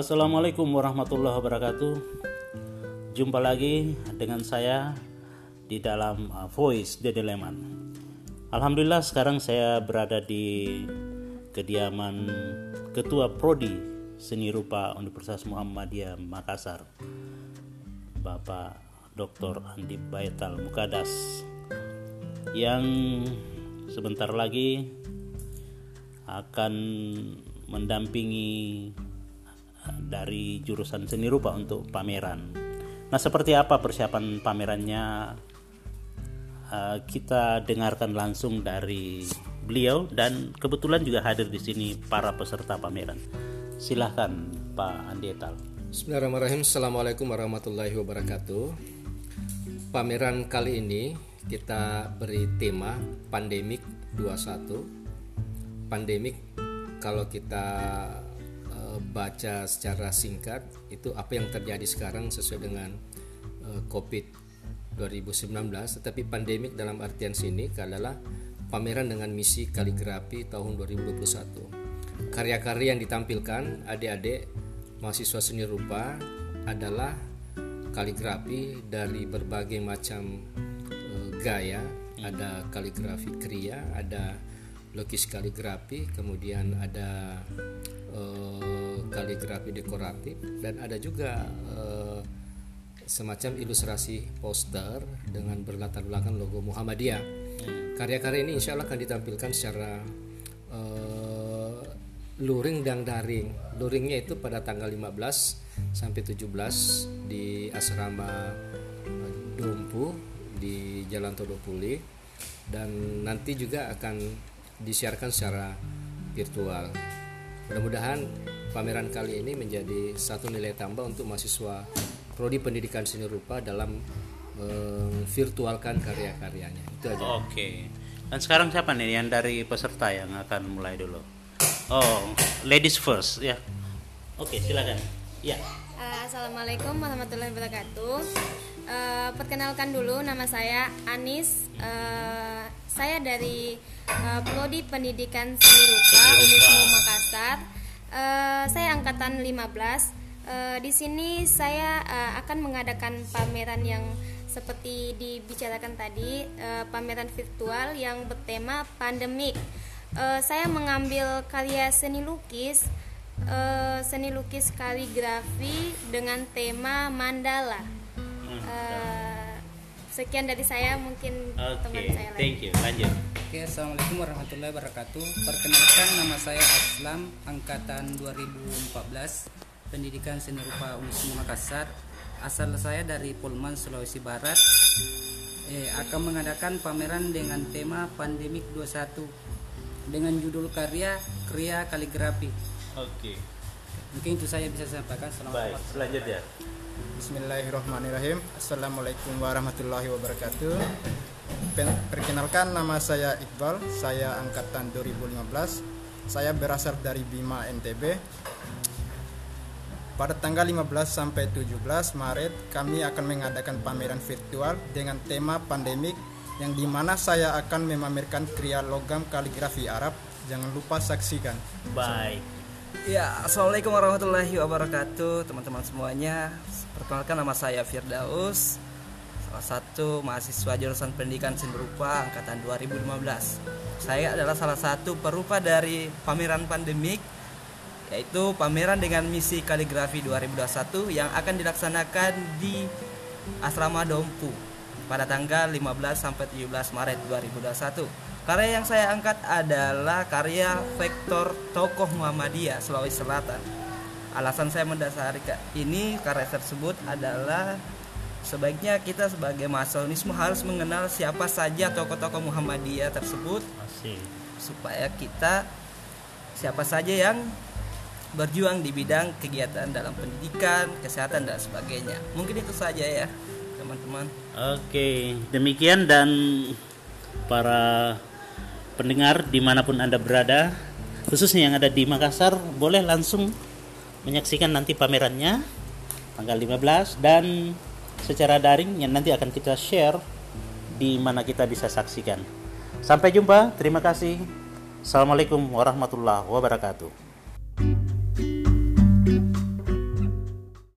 Assalamualaikum warahmatullahi wabarakatuh. Jumpa lagi dengan saya di dalam Voice Dede Leman. Alhamdulillah sekarang saya berada di kediaman Ketua Prodi Seni Rupa Universitas Muhammadiyah Makassar, Bapak Dr. Andi Baital Mukadas, yang sebentar lagi akan mendampingi dari jurusan seni rupa untuk pameran. Nah, seperti apa persiapan pamerannya? Kita dengarkan langsung dari beliau, dan kebetulan juga hadir di sini para peserta pameran. Silahkan Pak Andi Baital. Bismillahirrahmanirrahim. Assalamualaikum warahmatullahi wabarakatuh. Pameran kali ini kita beri tema Pandemik 21. Pandemik, kalau kita baca secara singkat, itu apa yang terjadi sekarang sesuai dengan COVID 2019. Tetapi pandemik dalam artian sini adalah pameran dengan misi kaligrafi tahun 2021. Karya-karya yang ditampilkan adik-adik mahasiswa seni rupa adalah kaligrafi dari berbagai macam gaya. Ada kaligrafi kriya, ada lukis kaligrafi, kemudian ada kaligrafi dekoratif, dan ada juga semacam ilustrasi poster dengan berlatar belakang logo Muhammadiyah. Karya-karya ini insya Allah akan ditampilkan secara luring dan daring. Luringnya itu pada tanggal 15 sampai 17 di asrama Dompu di Jalan Todopuli, dan nanti juga akan disiarkan secara virtual. Mudah-mudahan pameran kali ini menjadi satu nilai tambah untuk mahasiswa Prodi Pendidikan Seni Rupa dalam virtualkan karya-karyanya. Itu aja. Oke. Dan sekarang siapa nih yang dari peserta yang akan mulai dulu? Oh, ladies first ya. Oke, silakan. Ya. Assalamualaikum warahmatullahi wabarakatuh. Perkenalkan dulu, nama saya Anis. Saya dari Prodi Pendidikan Seni Rupa Unismu Makassar. Saya angkatan 15. Di sini saya akan mengadakan pameran yang seperti dibicarakan tadi, pameran virtual yang bertema pandemik. Saya mengambil karya seni lukis kaligrafi dengan tema mandala. Sekian dari saya, mungkin teman saya lain. Thank you. Lanjut. Oke, assalamualaikum warahmatullahi wabarakatuh. Perkenalkan, nama saya Aslam, angkatan 2014, Pendidikan Seni Rupa Unismu Makassar. Asal saya dari Polman, Sulawesi Barat. Akan mengadakan pameran dengan tema Pandemik 21 dengan judul karya kriya kaligrafi. Oke. Mungkin itu saya bisa sampaikan. Baik, selanjutnya. Bismillahirrahmanirrahim. Assalamualaikum warahmatullahi wabarakatuh. Perkenalkan, nama saya Iqbal. Saya angkatan 2015. Saya berasal dari Bima, NTB. Pada tanggal 15 sampai 17 Maret kami akan mengadakan pameran virtual dengan tema pandemik, yang dimana saya akan memamerkan kriya logam kaligrafi Arab. Jangan lupa saksikan. Baik. Ya, assalamualaikum warahmatullahi wabarakatuh, teman-teman semuanya. Perkenalkan, nama saya Firdaus, salah satu mahasiswa jurusan Pendidikan Seni Rupa angkatan 2015. Saya adalah salah satu perupa dari pameran pandemik, yaitu pameran dengan misi kaligrafi 2021 yang akan dilaksanakan di Asrama Dompu pada tanggal 15 sampai 17 Maret 2021. Karya yang saya angkat adalah karya vektor tokoh Muhammadiyah Sulawesi Selatan. Alasan saya mendasari ini karya tersebut adalah sebaiknya kita sebagai mahasiswa Unismu harus mengenal siapa saja tokoh-tokoh Muhammadiyah tersebut. Supaya kita siapa saja yang berjuang di bidang kegiatan dalam pendidikan, kesehatan, dan sebagainya. Mungkin itu saja ya teman-teman. Oke, demikian, dan para pendengar dimanapun Anda berada, khususnya yang ada di Makassar, boleh langsung menyaksikan nanti pamerannya tanggal 15, dan secara daring yang nanti akan kita share di mana kita bisa saksikan. Sampai jumpa, terima kasih. Assalamualaikum warahmatullahi wabarakatuh.